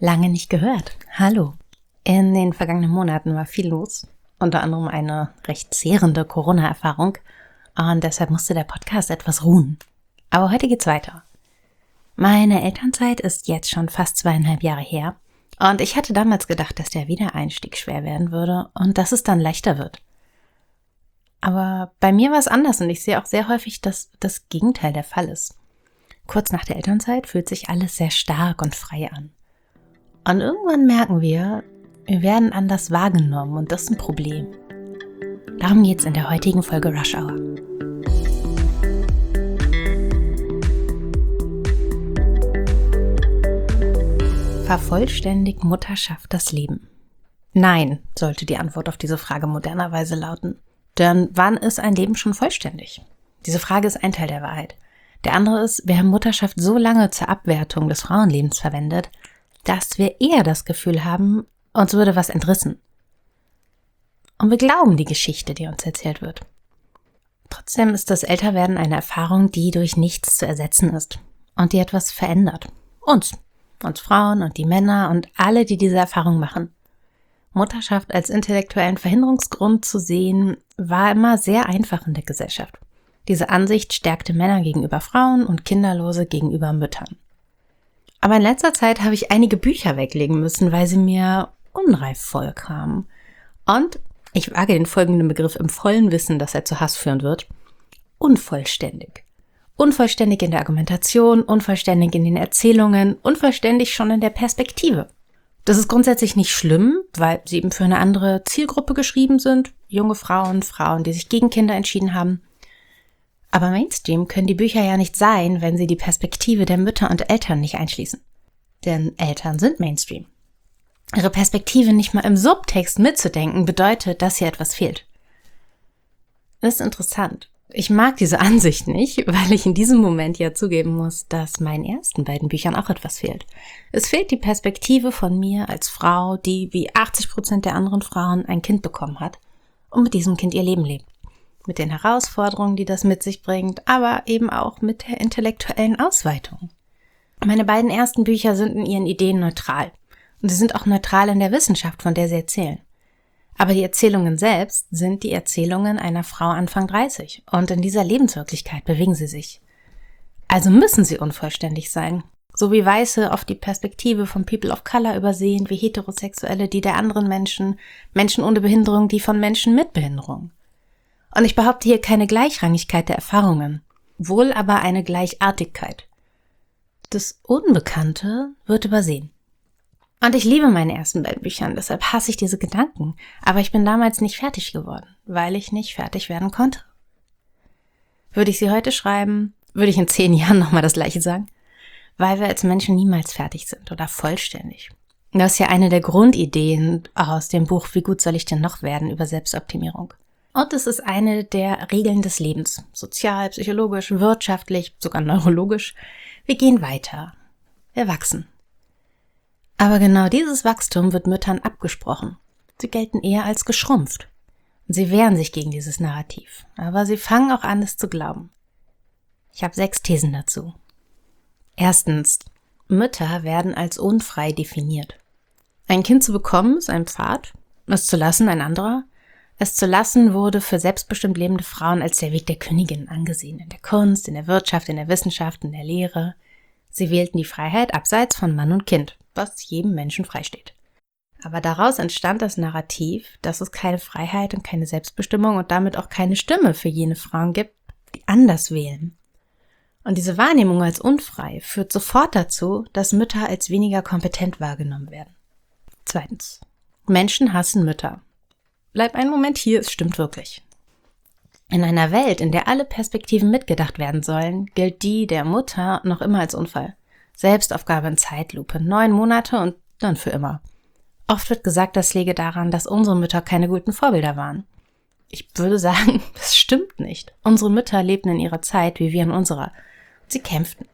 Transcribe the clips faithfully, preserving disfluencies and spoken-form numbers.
Lange nicht gehört. Hallo. In den vergangenen Monaten war viel los, unter anderem eine recht zehrende Corona-Erfahrung und deshalb musste der Podcast etwas ruhen. Aber heute geht's weiter. Meine Elternzeit ist jetzt schon fast zweieinhalb Jahre her und ich hatte damals gedacht, dass der Wiedereinstieg schwer werden würde und dass es dann leichter wird. Aber bei mir war es anders und ich sehe auch sehr häufig, dass das Gegenteil der Fall ist. Kurz nach der Elternzeit fühlt sich alles sehr stark und frei an. Und irgendwann merken wir, wir werden anders wahrgenommen und das ist ein Problem. Darum geht's in der heutigen Folge Rush Hour. Vervollständigt Mutterschaft das Leben? Nein, sollte die Antwort auf diese Frage modernerweise lauten. Denn wann ist ein Leben schon vollständig? Diese Frage ist ein Teil der Wahrheit. Der andere ist, wir haben Mutterschaft so lange zur Abwertung des Frauenlebens verwendet, dass wir eher das Gefühl haben, uns würde was entrissen. Und wir glauben die Geschichte, die uns erzählt wird. Trotzdem ist das Älterwerden eine Erfahrung, die durch nichts zu ersetzen ist und die etwas verändert. Uns, uns Frauen und die Männer und alle, die diese Erfahrung machen. Mutterschaft als intellektuellen Verhinderungsgrund zu sehen, war immer sehr einfach in der Gesellschaft. Diese Ansicht stärkte Männer gegenüber Frauen und Kinderlose gegenüber Müttern. Aber in letzter Zeit habe ich einige Bücher weglegen müssen, weil sie mir unreif vorkamen. Und ich wage den folgenden Begriff im vollen Wissen, dass er zu Hass führen wird: unvollständig. Unvollständig in der Argumentation, unvollständig in den Erzählungen, unvollständig schon in der Perspektive. Das ist grundsätzlich nicht schlimm, weil sie eben für eine andere Zielgruppe geschrieben sind. Junge Frauen, Frauen, die sich gegen Kinder entschieden haben. Aber Mainstream können die Bücher ja nicht sein, wenn sie die Perspektive der Mütter und Eltern nicht einschließen. Denn Eltern sind Mainstream. Ihre Perspektive nicht mal im Subtext mitzudenken, bedeutet, dass hier etwas fehlt. Das ist interessant. Ich mag diese Ansicht nicht, weil ich in diesem Moment ja zugeben muss, dass meinen ersten beiden Büchern auch etwas fehlt. Es fehlt die Perspektive von mir als Frau, die wie achtzig Prozent der anderen Frauen ein Kind bekommen hat und mit diesem Kind ihr Leben lebt. Mit den Herausforderungen, die das mit sich bringt, aber eben auch mit der intellektuellen Ausweitung. Meine beiden ersten Bücher sind in ihren Ideen neutral. Und sie sind auch neutral in der Wissenschaft, von der sie erzählen. Aber die Erzählungen selbst sind die Erzählungen einer Frau Anfang dreißig. Und in dieser Lebenswirklichkeit bewegen sie sich. Also müssen sie unvollständig sein. So wie Weiße oft die Perspektive von People of Color übersehen, wie Heterosexuelle die der anderen Menschen, Menschen ohne Behinderung die von Menschen mit Behinderung. Und ich behaupte hier keine Gleichrangigkeit der Erfahrungen, wohl aber eine Gleichartigkeit. Das Unbekannte wird übersehen. Und ich liebe meine ersten beiden Büchern, deshalb hasse ich diese Gedanken. Aber ich bin damals nicht fertig geworden, weil ich nicht fertig werden konnte. Würde ich sie heute schreiben, würde ich in zehn Jahren nochmal das Gleiche sagen, weil wir als Menschen niemals fertig sind oder vollständig. Das ist ja eine der Grundideen aus dem Buch Wie gut soll ich denn noch werden über Selbstoptimierung. Und es ist eine der Regeln des Lebens. Sozial, psychologisch, wirtschaftlich, sogar neurologisch. Wir gehen weiter. Wir wachsen. Aber genau dieses Wachstum wird Müttern abgesprochen. Sie gelten eher als geschrumpft. Und sie wehren sich gegen dieses Narrativ. Aber sie fangen auch an, es zu glauben. Ich habe sechs Thesen dazu. Erstens. Mütter werden als unfrei definiert. Ein Kind zu bekommen ist ein Pfad, es zu lassen ein anderer. Es zu lassen wurde für selbstbestimmt lebende Frauen als der Weg der Königin angesehen. In der Kunst, in der Wirtschaft, in der Wissenschaft, in der Lehre. Sie wählten die Freiheit abseits von Mann und Kind, was jedem Menschen freisteht. Aber daraus entstand das Narrativ, dass es keine Freiheit und keine Selbstbestimmung und damit auch keine Stimme für jene Frauen gibt, die anders wählen. Und diese Wahrnehmung als unfrei führt sofort dazu, dass Mütter als weniger kompetent wahrgenommen werden. Zweitens. Menschen hassen Mütter. Bleib einen Moment hier, es stimmt wirklich. In einer Welt, in der alle Perspektiven mitgedacht werden sollen, gilt die der Mutter noch immer als Unfall. Selbstaufgabe in Zeitlupe, neun Monate und dann für immer. Oft wird gesagt, das läge daran, dass unsere Mütter keine guten Vorbilder waren. Ich würde sagen, das stimmt nicht. Unsere Mütter lebten in ihrer Zeit, wie wir in unserer. Sie kämpften.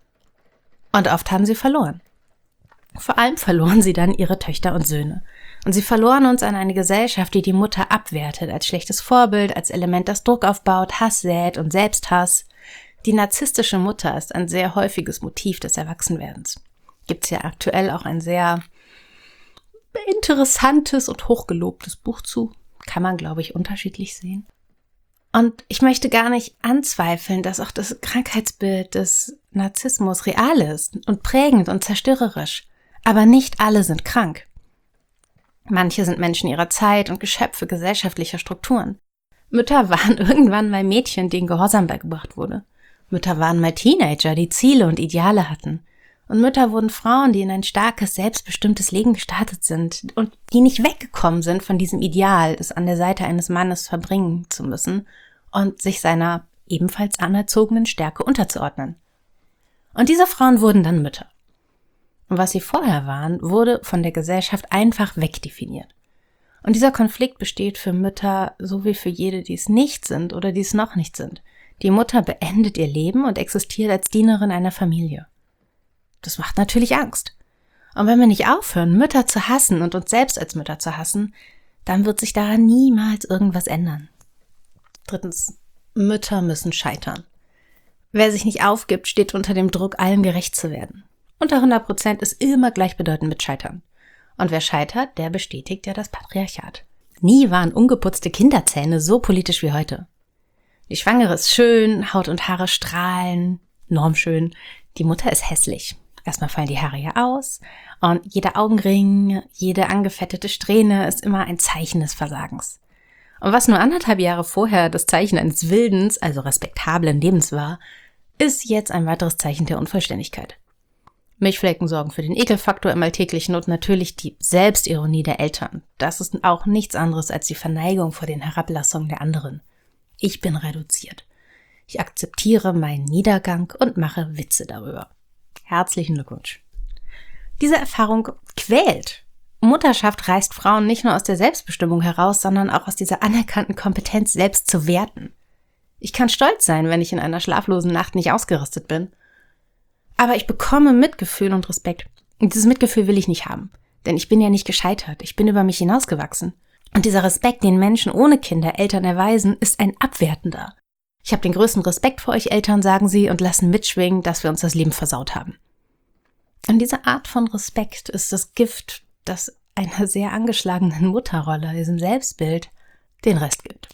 Und oft haben sie verloren. Vor allem verloren sie dann ihre Töchter und Söhne. Und sie verloren uns an eine Gesellschaft, die die Mutter abwertet, als schlechtes Vorbild, als Element, das Druck aufbaut, Hass sät und Selbsthass. Die narzisstische Mutter ist ein sehr häufiges Motiv des Erwachsenwerdens. Gibt es ja aktuell auch ein sehr interessantes und hochgelobtes Buch zu. Kann man, glaube ich, unterschiedlich sehen. Und ich möchte gar nicht anzweifeln, dass auch das Krankheitsbild des Narzissmus real ist und prägend und zerstörerisch. Aber nicht alle sind krank. Manche sind Menschen ihrer Zeit und Geschöpfe gesellschaftlicher Strukturen. Mütter waren irgendwann mal Mädchen, denen Gehorsam beigebracht wurde. Mütter waren mal Teenager, die Ziele und Ideale hatten. Und Mütter wurden Frauen, die in ein starkes, selbstbestimmtes Leben gestartet sind und die nicht weggekommen sind von diesem Ideal, es an der Seite eines Mannes verbringen zu müssen und sich seiner ebenfalls anerzogenen Stärke unterzuordnen. Und diese Frauen wurden dann Mütter. Und was sie vorher waren, wurde von der Gesellschaft einfach wegdefiniert. Und dieser Konflikt besteht für Mütter so wie für jede, die es nicht sind oder die es noch nicht sind. Die Mutter beendet ihr Leben und existiert als Dienerin einer Familie. Das macht natürlich Angst. Und wenn wir nicht aufhören, Mütter zu hassen und uns selbst als Mütter zu hassen, dann wird sich daran niemals irgendwas ändern. Drittens, Mütter müssen scheitern. Wer sich nicht aufgibt, steht unter dem Druck, allen gerecht zu werden. Unter hundert Prozent ist immer gleichbedeutend mit Scheitern. Und wer scheitert, der bestätigt ja das Patriarchat. Nie waren ungeputzte Kinderzähne so politisch wie heute. Die Schwangere ist schön, Haut und Haare strahlen, normschön. Die Mutter ist hässlich. Erstmal fallen die Haare ja aus und jeder Augenring, jede angefettete Strähne ist immer ein Zeichen des Versagens. Und was nur anderthalb Jahre vorher das Zeichen eines wilden, also respektablen Lebens war, ist jetzt ein weiteres Zeichen der Unvollständigkeit. Milchflecken sorgen für den Ekelfaktor im Alltäglichen und natürlich die Selbstironie der Eltern. Das ist auch nichts anderes als die Verneigung vor den Herablassungen der anderen. Ich bin reduziert. Ich akzeptiere meinen Niedergang und mache Witze darüber. Herzlichen Glückwunsch. Diese Erfahrung quält. Mutterschaft reißt Frauen nicht nur aus der Selbstbestimmung heraus, sondern auch aus dieser anerkannten Kompetenz, selbst zu werten. Ich kann stolz sein, wenn ich in einer schlaflosen Nacht nicht ausgerastet bin. Aber ich bekomme Mitgefühl und Respekt. Und dieses Mitgefühl will ich nicht haben. Denn ich bin ja nicht gescheitert. Ich bin über mich hinausgewachsen. Und dieser Respekt, den Menschen ohne Kinder Eltern erweisen, ist ein abwertender. Ich habe den größten Respekt vor euch Eltern, sagen sie, und lassen mitschwingen, dass wir uns das Leben versaut haben. Und diese Art von Respekt ist das Gift, das einer sehr angeschlagenen Mutterrolle, diesem Selbstbild, den Rest gibt.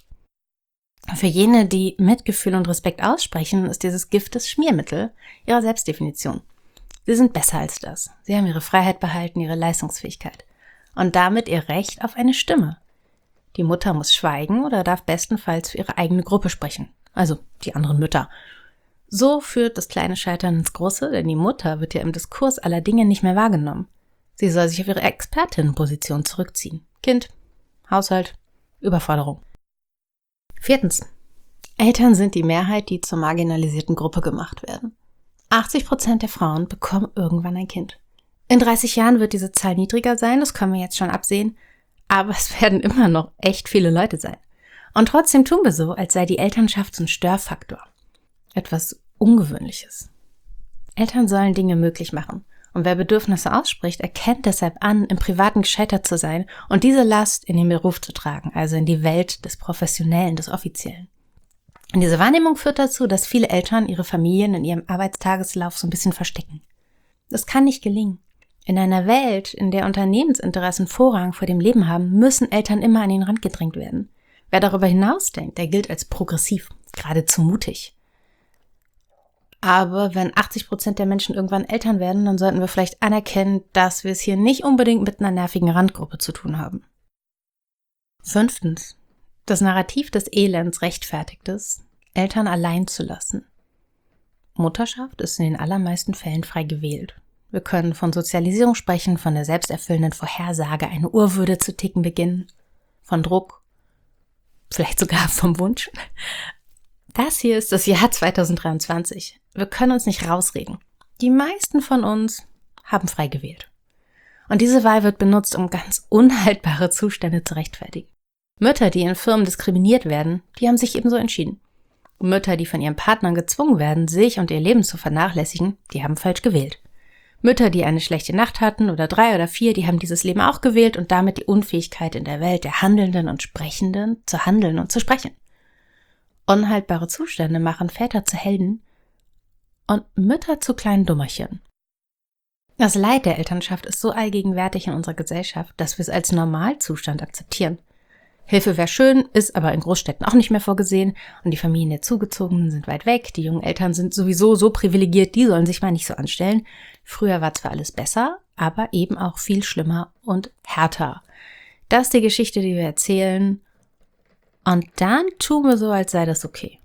Für jene, die Mitgefühl und Respekt aussprechen, ist dieses Gift das Schmiermittel ihrer Selbstdefinition. Sie sind besser als das. Sie haben ihre Freiheit behalten, ihre Leistungsfähigkeit. Und damit ihr Recht auf eine Stimme. Die Mutter muss schweigen oder darf bestenfalls für ihre eigene Gruppe sprechen. Also die anderen Mütter. So führt das kleine Scheitern ins Große, denn die Mutter wird ja im Diskurs aller Dinge nicht mehr wahrgenommen. Sie soll sich auf ihre Expertinnenposition zurückziehen. Kind, Haushalt, Überforderung. Viertens. Eltern sind die Mehrheit, die zur marginalisierten Gruppe gemacht werden. achtzig Prozent der Frauen bekommen irgendwann ein Kind. In dreißig Jahren wird diese Zahl niedriger sein, das können wir jetzt schon absehen, aber es werden immer noch echt viele Leute sein. Und trotzdem tun wir so, als sei die Elternschaft so ein Störfaktor. Etwas Ungewöhnliches. Eltern sollen Dinge möglich machen. Und wer Bedürfnisse ausspricht, erkennt deshalb an, im Privaten gescheitert zu sein und diese Last in den Beruf zu tragen, also in die Welt des Professionellen, des Offiziellen. Und diese Wahrnehmung führt dazu, dass viele Eltern ihre Familien in ihrem Arbeitstageslauf so ein bisschen verstecken. Das kann nicht gelingen. In einer Welt, in der Unternehmensinteressen Vorrang vor dem Leben haben, müssen Eltern immer an den Rand gedrängt werden. Wer darüber hinausdenkt, der gilt als progressiv, geradezu mutig. Aber wenn achtzig Prozent der Menschen irgendwann Eltern werden, dann sollten wir vielleicht anerkennen, dass wir es hier nicht unbedingt mit einer nervigen Randgruppe zu tun haben. Fünftens. Das Narrativ des Elends rechtfertigt es, Eltern allein zu lassen. Mutterschaft ist in den allermeisten Fällen frei gewählt. Wir können von Sozialisierung sprechen, von der selbsterfüllenden Vorhersage, eine Urwürde zu ticken beginnen, von Druck, vielleicht sogar vom Wunsch. Das hier ist das Jahr zweitausenddreiundzwanzig. Wir können uns nicht rausreden. Die meisten von uns haben frei gewählt. Und diese Wahl wird benutzt, um ganz unhaltbare Zustände zu rechtfertigen. Mütter, die in Firmen diskriminiert werden, die haben sich ebenso entschieden. Mütter, die von ihren Partnern gezwungen werden, sich und ihr Leben zu vernachlässigen, die haben falsch gewählt. Mütter, die eine schlechte Nacht hatten oder drei oder vier, die haben dieses Leben auch gewählt und damit die Unfähigkeit in der Welt der Handelnden und Sprechenden zu handeln und zu sprechen. Unhaltbare Zustände machen Väter zu Helden und Mütter zu kleinen Dummerchen. Das Leid der Elternschaft ist so allgegenwärtig in unserer Gesellschaft, dass wir es als Normalzustand akzeptieren. Hilfe wäre schön, ist aber in Großstädten auch nicht mehr vorgesehen und die Familien der Zugezogenen sind weit weg, die jungen Eltern sind sowieso so privilegiert, die sollen sich mal nicht so anstellen. Früher war zwar alles besser, aber eben auch viel schlimmer und härter. Das ist die Geschichte, die wir erzählen und dann tun wir so, als sei das okay.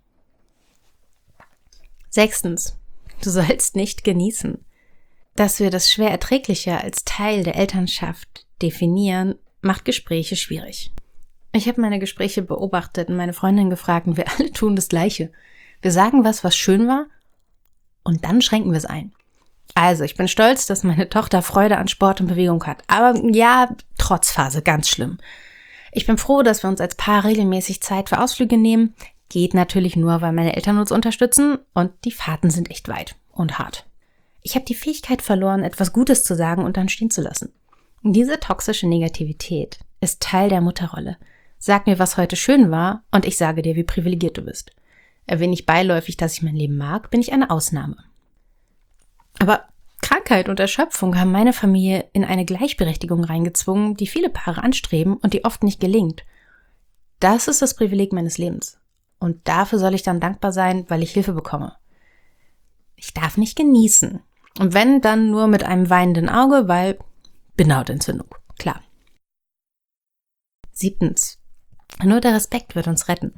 Sechstens, du sollst nicht genießen. Dass wir das schwer Erträgliche als Teil der Elternschaft definieren, macht Gespräche schwierig. Ich habe meine Gespräche beobachtet und meine Freundin gefragt und wir alle tun das Gleiche. Wir sagen was, was schön war und dann schränken wir es ein. Also, ich bin stolz, dass meine Tochter Freude an Sport und Bewegung hat. Aber ja, Trotzphase, ganz schlimm. Ich bin froh, dass wir uns als Paar regelmäßig Zeit für Ausflüge nehmen. Geht natürlich nur, weil meine Eltern uns unterstützen und die Fahrten sind echt weit und hart. Ich habe die Fähigkeit verloren, etwas Gutes zu sagen und dann stehen zu lassen. Und diese toxische Negativität ist Teil der Mutterrolle. Sag mir, was heute schön war und ich sage dir, wie privilegiert du bist. Erwähne ich beiläufig, dass ich mein Leben mag, bin ich eine Ausnahme. Aber Krankheit und Erschöpfung haben meine Familie in eine Gleichberechtigung reingezwungen, die viele Paare anstreben und die oft nicht gelingt. Das ist das Privileg meines Lebens. Und dafür soll ich dann dankbar sein, weil ich Hilfe bekomme. Ich darf nicht genießen. Und wenn, dann nur mit einem weinenden Auge, weil Bindehautentzündung, klar. Siebtens. Nur der Respekt wird uns retten.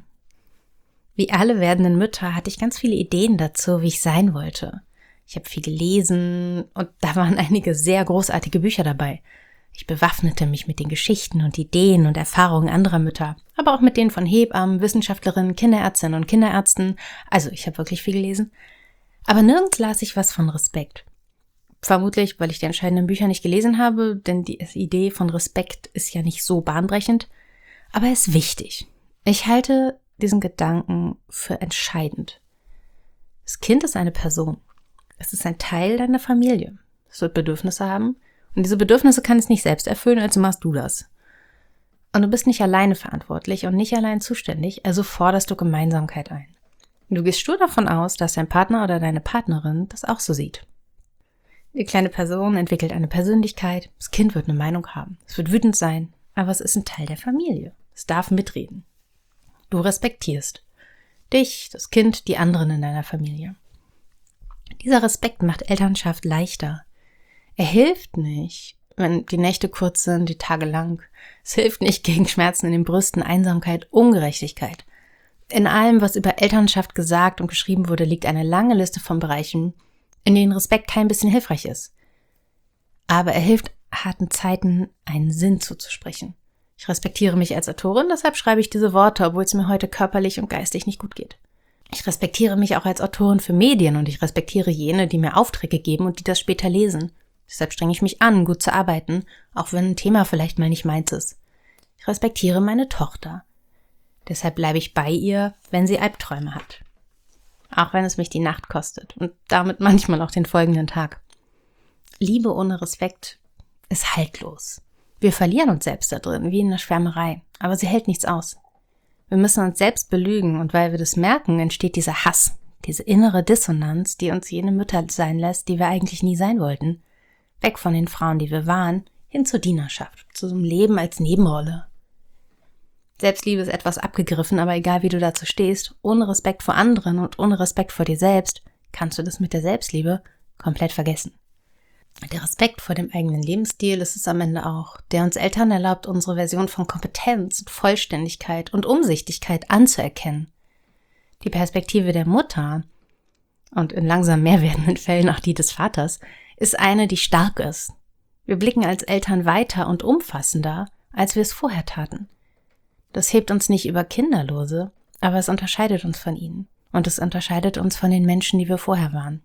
Wie alle werdenden Mütter hatte ich ganz viele Ideen dazu, wie ich sein wollte. Ich habe viel gelesen und da waren einige sehr großartige Bücher dabei. Ich bewaffnete mich mit den Geschichten und Ideen und Erfahrungen anderer Mütter, aber auch mit denen von Hebammen, Wissenschaftlerinnen, Kinderärztinnen und Kinderärzten. Also ich habe wirklich viel gelesen. Aber nirgends las ich was von Respekt. Vermutlich, weil ich die entscheidenden Bücher nicht gelesen habe, denn die Idee von Respekt ist ja nicht so bahnbrechend. Aber er ist wichtig. Ich halte diesen Gedanken für entscheidend. Das Kind ist eine Person. Es ist ein Teil deiner Familie. Es wird Bedürfnisse haben. Und diese Bedürfnisse kann es nicht selbst erfüllen, also machst du das. Und du bist nicht alleine verantwortlich und nicht allein zuständig, also forderst du Gemeinsamkeit ein. Du gehst stur davon aus, dass dein Partner oder deine Partnerin das auch so sieht. Die kleine Person entwickelt eine Persönlichkeit, das Kind wird eine Meinung haben, es wird wütend sein, aber es ist ein Teil der Familie. Es darf mitreden. Du respektierst dich, das Kind, die anderen in deiner Familie. Dieser Respekt macht Elternschaft leichter. Er hilft nicht, wenn die Nächte kurz sind, die Tage lang. Es hilft nicht gegen Schmerzen in den Brüsten, Einsamkeit, Ungerechtigkeit. In allem, was über Elternschaft gesagt und geschrieben wurde, liegt eine lange Liste von Bereichen, in denen Respekt kein bisschen hilfreich ist. Aber er hilft, harten Zeiten einen Sinn zuzusprechen. Ich respektiere mich als Autorin, deshalb schreibe ich diese Worte, obwohl es mir heute körperlich und geistig nicht gut geht. Ich respektiere mich auch als Autorin für Medien und ich respektiere jene, die mir Aufträge geben und die das später lesen. Deshalb strenge ich mich an, gut zu arbeiten, auch wenn ein Thema vielleicht mal nicht meins ist. Ich respektiere meine Tochter. Deshalb bleibe ich bei ihr, wenn sie Albträume hat. Auch wenn es mich die Nacht kostet und damit manchmal auch den folgenden Tag. Liebe ohne Respekt ist haltlos. Wir verlieren uns selbst da drin, wie in der Schwärmerei, aber sie hält nichts aus. Wir müssen uns selbst belügen und weil wir das merken, entsteht dieser Hass, diese innere Dissonanz, die uns jene Mütter sein lässt, die wir eigentlich nie sein wollten. Weg von den Frauen, die wir waren, hin zur Dienerschaft, zu so einem Leben als Nebenrolle. Selbstliebe ist etwas abgegriffen, aber egal wie du dazu stehst, ohne Respekt vor anderen und ohne Respekt vor dir selbst, kannst du das mit der Selbstliebe komplett vergessen. Der Respekt vor dem eigenen Lebensstil ist es am Ende auch, der uns Eltern erlaubt, unsere Version von Kompetenz und Vollständigkeit und Umsichtigkeit anzuerkennen. Die Perspektive der Mutter und in langsam mehr werdenden Fällen auch die des Vaters ist eine, die stark ist. Wir blicken als Eltern weiter und umfassender, als wir es vorher taten. Das hebt uns nicht über Kinderlose, aber es unterscheidet uns von ihnen. Und es unterscheidet uns von den Menschen, die wir vorher waren.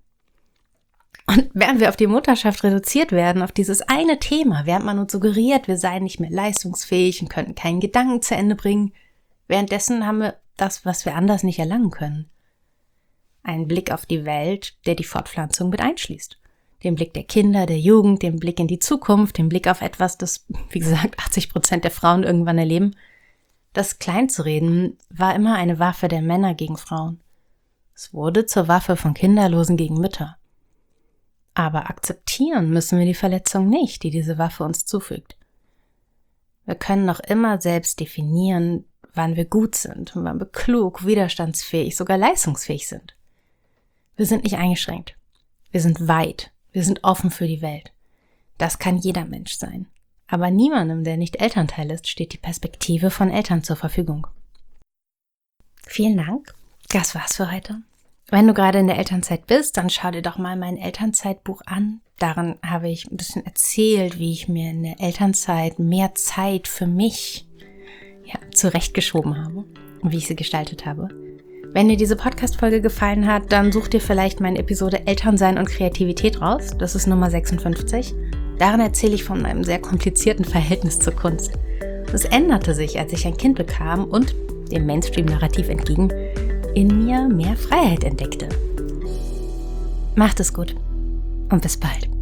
Und während wir auf die Mutterschaft reduziert werden, auf dieses eine Thema, während man uns suggeriert, wir seien nicht mehr leistungsfähig und könnten keinen Gedanken zu Ende bringen, währenddessen haben wir das, was wir anders nicht erlangen können. Einen Blick auf die Welt, der die Fortpflanzung mit einschließt. Den Blick der Kinder, der Jugend, den Blick in die Zukunft, den Blick auf etwas, das, wie gesagt, achtzig Prozent der Frauen irgendwann erleben. Das Kleinzureden war immer eine Waffe der Männer gegen Frauen. Es wurde zur Waffe von Kinderlosen gegen Mütter. Aber akzeptieren müssen wir die Verletzung nicht, die diese Waffe uns zufügt. Wir können noch immer selbst definieren, wann wir gut sind und wann wir klug, widerstandsfähig, sogar leistungsfähig sind. Wir sind nicht eingeschränkt. Wir sind weit. Wir sind offen für die Welt. Das kann jeder Mensch sein. Aber niemandem, der nicht Elternteil ist, steht die Perspektive von Eltern zur Verfügung. Vielen Dank. Das war's für heute. Wenn du gerade in der Elternzeit bist, dann schau dir doch mal mein Elternzeitbuch an. Darin habe ich ein bisschen erzählt, wie ich mir in der Elternzeit mehr Zeit für mich ja, zurechtgeschoben habe und wie ich sie gestaltet habe. Wenn dir diese Podcast-Folge gefallen hat, dann such dir vielleicht meine Episode Elternsein und Kreativität raus. Das ist Nummer sechsundfünfzig. Darin erzähle ich von einem sehr komplizierten Verhältnis zur Kunst. Es änderte sich, als ich ein Kind bekam und dem Mainstream-Narrativ entgegen in mir mehr Freiheit entdeckte. Macht es gut und bis bald.